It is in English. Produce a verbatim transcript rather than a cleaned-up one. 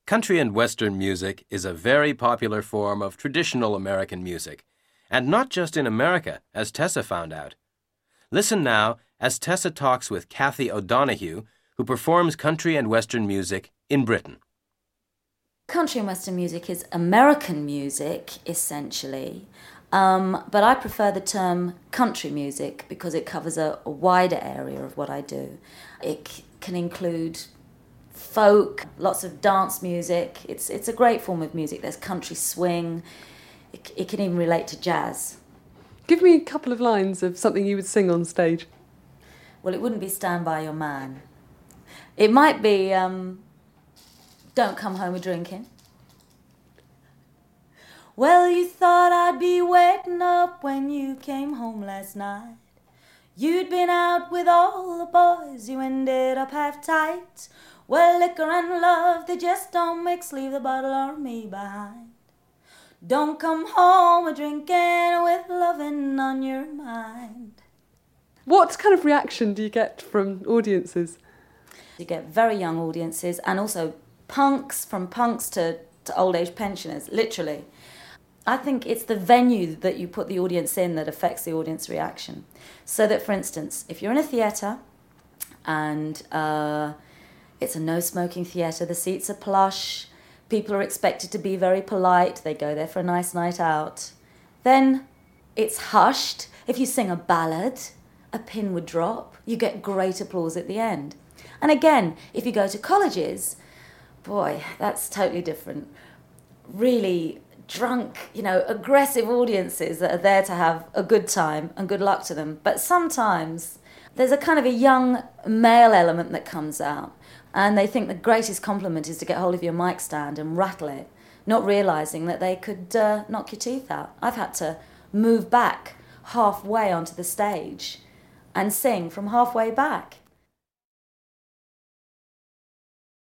Country and Western music is a very popular form of traditional American music, and not just in America, as Tessa found out. Listen now as Tessa talks with Kathy O'Donoghue, who performs country and Western music in Britain. Country and Western music is American music, essentially, um, but I prefer the term country music because it covers a, a wider area of what I do. It c- can include folk, lots of dance music. It's it's a great form of music. There's country swing. It, it can even relate to jazz. Give me a couple of lines of something you would sing on stage. Well, it wouldn't be Stand By Your Man. It might be um, Don't Come Home a Drinking. Well, you thought I'd be waiting up when you came home last night. You'd been out with all the boys, you ended up half tight. Well, liquor and love, they just don't mix, leave the bottle or me behind. Don't come home a drinking with loving on your mind. What kind of reaction do you get from audiences? You get very young audiences and also punks, from punks to, to old age pensioners, literally. I think it's the venue that you put the audience in that affects the audience reaction. So that, for instance, if you're in a theatre and uh, it's a no-smoking theatre, the seats are plush, people are expected to be very polite, they go there for a nice night out, then it's hushed. If you sing a ballad, a pin would drop, you get great applause at the end. And again, if you go to colleges, boy, that's totally different. Really drunk, you know, aggressive audiences that are there to have a good time and good luck to them. But sometimes there's a kind of a young male element that comes out, and they think the greatest compliment is to get hold of your mic stand and rattle it, not realising that they could uh, knock your teeth out. I've had to move back halfway onto the stage and sing from halfway back.